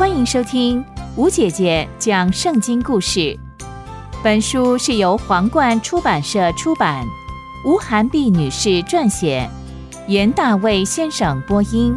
欢迎收听吴姐姐讲圣经故事。本书是由皇冠出版社出版，吴涵碧女士撰写，袁大卫先生播音。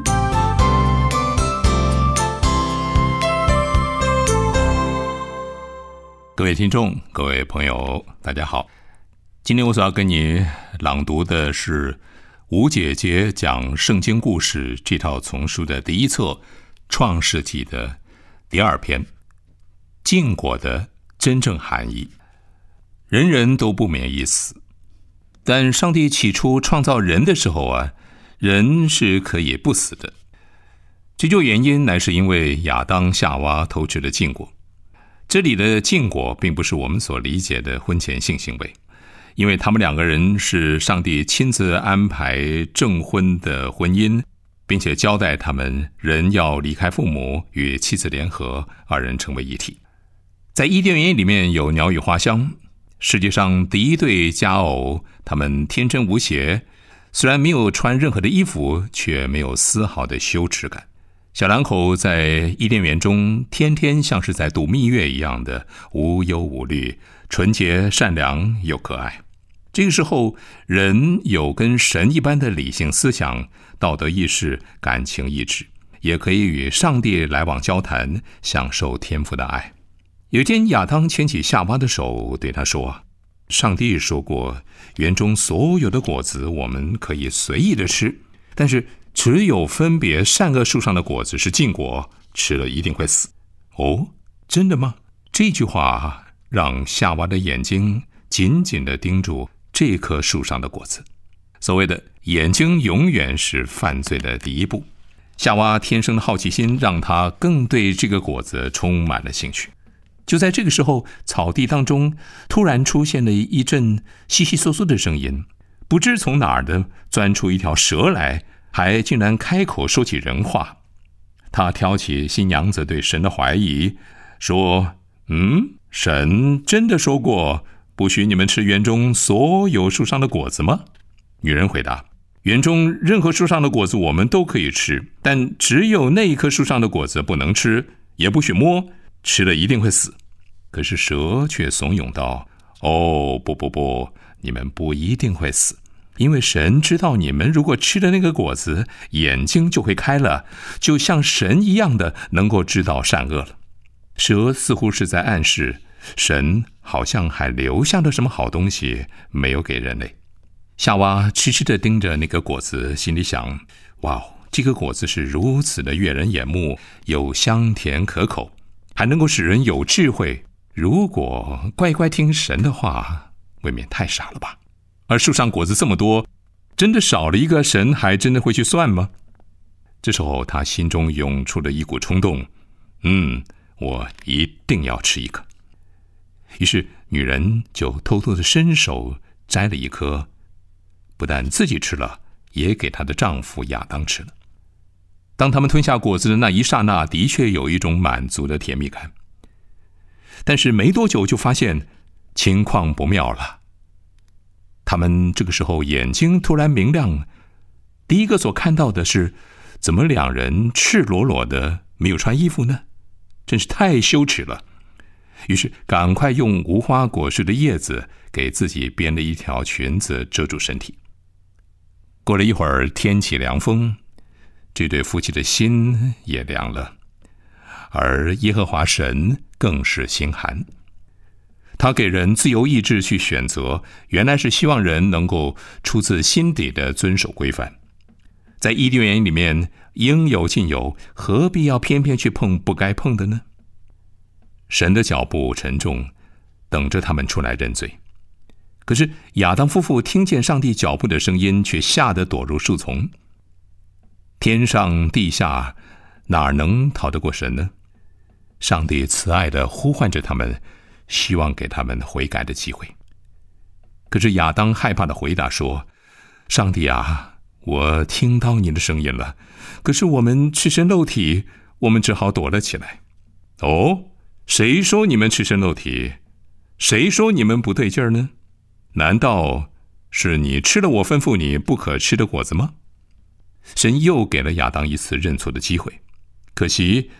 各位听众，各位朋友，大家好。今天我所要跟你朗读的是吴姐姐讲圣经故事这套丛书的第一册创世纪的第2篇，禁果的真正含义。人人都不免一死，但上帝起初创造人的时候人是可以不死的。这就原因乃是因为亚当夏娃偷吃了禁果。这里的禁果并不是我们所理解的婚前性行为，因为他们2个人是上帝亲自安排证婚的婚姻，并且交代他们人要离开父母，与妻子联合，2人成为一体。在伊甸园里面有鸟语花香，世界上第一对佳偶，他们天真无邪，虽然没有穿任何的衣服，却没有丝毫的羞耻感。小两口在伊甸园中天天像是在度蜜月一样的无忧无虑，纯洁善良又可爱。这个时候，人有跟神一般的理性思想、道德意识、感情意志，也可以与上帝来往交谈，享受天父的爱。有一天，亚当牵起夏娃的手，对他说：上帝说过，园中所有的果子我们可以随意的吃，但是只有分别善恶树上的果子是禁果，吃了一定会死。哦，真的吗？这句话让夏娃的眼睛紧紧地盯住这棵树上的果子。所谓的眼睛永远是犯罪的第一步。夏娃天生的好奇心让她更对这个果子充满了兴趣。就在这个时候，草地当中突然出现了一阵窸窸窣窣的声音，不知从哪儿的钻出一条蛇来，还竟然开口说起人话。他挑起新娘子对神的怀疑，说：神真的说过不许你们吃园中所有树上的果子吗？女人回答：园中任何树上的果子我们都可以吃，但只有那一棵树上的果子不能吃，也不许摸，吃了一定会死。可是蛇却怂恿道：不，你们不一定会死，因为神知道你们如果吃了那个果子，眼睛就会开了，就像神一样的能够知道善恶了。蛇似乎是在暗示神好像还留下了什么好东西没有给人类。夏娃痴痴地盯着那个果子，心里想：哇，这个果子是如此的悦人眼目，又香甜可口，还能够使人有智慧，如果乖乖听神的话，未免太傻了吧。而树上果子这么多，真的少了一个，神还真的会去算吗？这时候他心中涌出了一股冲动，我一定要吃一个。于是女人就偷偷地伸手摘了一颗，不但自己吃了，也给她的丈夫亚当吃了。当他们吞下果子的那一刹那，的确有一种满足的甜蜜感。但是没多久就发现情况不妙了。他们这个时候眼睛突然明亮，第一个所看到的是，怎么2人赤裸裸的没有穿衣服呢？真是太羞耻了。于是赶快用无花果树的叶子给自己编了一条裙子遮住身体。过了一会儿，天起凉风，这对夫妻的心也凉了，而耶和华神更是心寒。他给人自由意志去选择，原来是希望人能够出自心底的遵守规范。在伊甸园里面应有尽有，何必要偏偏去碰不该碰的呢？神的脚步沉重，等着他们出来认罪。可是亚当夫妇听见上帝脚步的声音，却吓得躲入树丛。天上地下哪能逃得过神呢？上帝慈爱地呼唤着他们，希望给他们悔改的机会。可是亚当害怕地回答说：上帝啊，我听到你的声音了，可是我们赤身露体，我们只好躲了起来。谁说你们赤身露体？谁说你们不对劲儿呢？难道是你吃了我吩咐你不可吃的果子吗？神又给了亚当一次认错的机会，可惜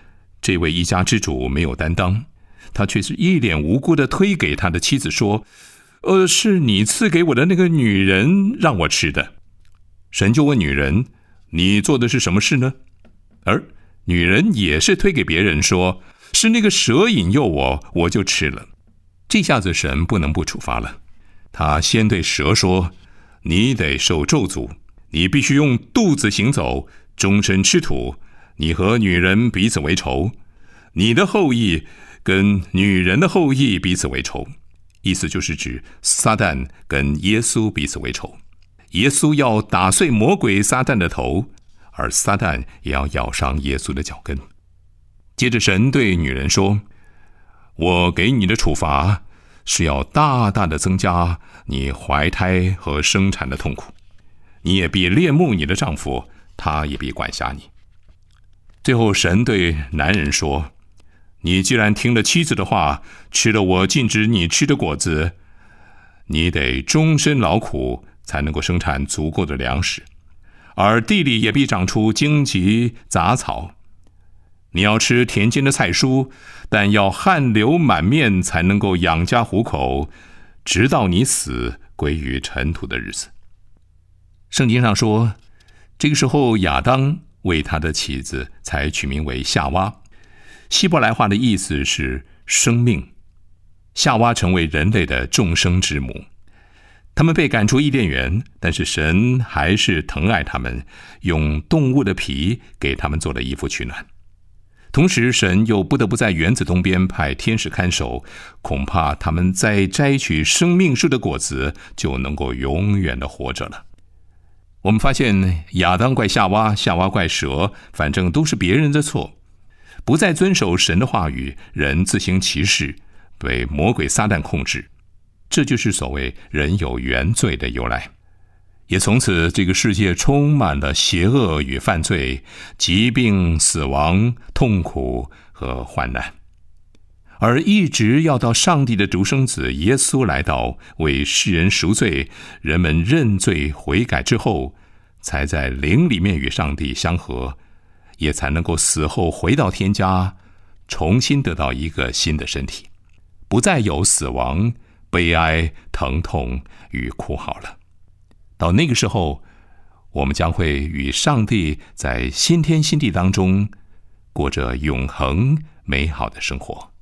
这位一家之主没有担当，他却是一脸无辜地推给他的妻子说：是你赐给我的那个女人让我吃的。神就问女人：你做的是什么事呢？而女人也是推给别人说：是那个蛇引诱我，我就吃了。这下子神不能不处罚了。他先对蛇说：你得受咒诅，你必须用肚子行走，终身吃土，你和女人彼此为仇，你的后裔跟女人的后裔彼此为仇。意思就是指撒旦跟耶稣彼此为仇，耶稣要打碎魔鬼撒旦的头，而撒旦也要咬伤耶稣的脚跟。接着神对女人说：我给你的处罚是要大大的增加你怀胎和生产的痛苦，你也必恋慕你的丈夫，他也必管辖你。最后神对男人说：你既然听了妻子的话，吃了我禁止你吃的果子，你得终身劳苦，才能够生产足够的粮食，而地里也必长出荆棘杂草。你要吃田间的菜蔬，但要汗流满面，才能够养家糊口，直到你死归于尘土的日子。圣经上说，这个时候亚当为他的妻子才取名为夏娃，希伯来话的意思是生命。夏娃成为人类的众生之母。他们被赶出伊甸园，但是神还是疼爱他们，用动物的皮给他们做了衣服取暖。同时神又不得不在园子东边派天使看守，恐怕他们再摘取生命树的果子，就能够永远的活着了。我们发现亚当怪夏娃，夏娃怪蛇，反正都是别人的错。不再遵守神的话语，人自行其事，被魔鬼撒旦控制。这就是所谓人有原罪的由来。也从此这个世界充满了邪恶与犯罪、疾病、死亡、痛苦和患难。而一直要到上帝的独生子耶稣来到，为世人赎罪，人们认罪悔改之后，才在灵里面与上帝相合，也才能够死后回到天家，重新得到一个新的身体，不再有死亡、悲哀、疼痛与哭嚎了。到那个时候，我们将会与上帝在新天新地当中过着永恒美好的生活。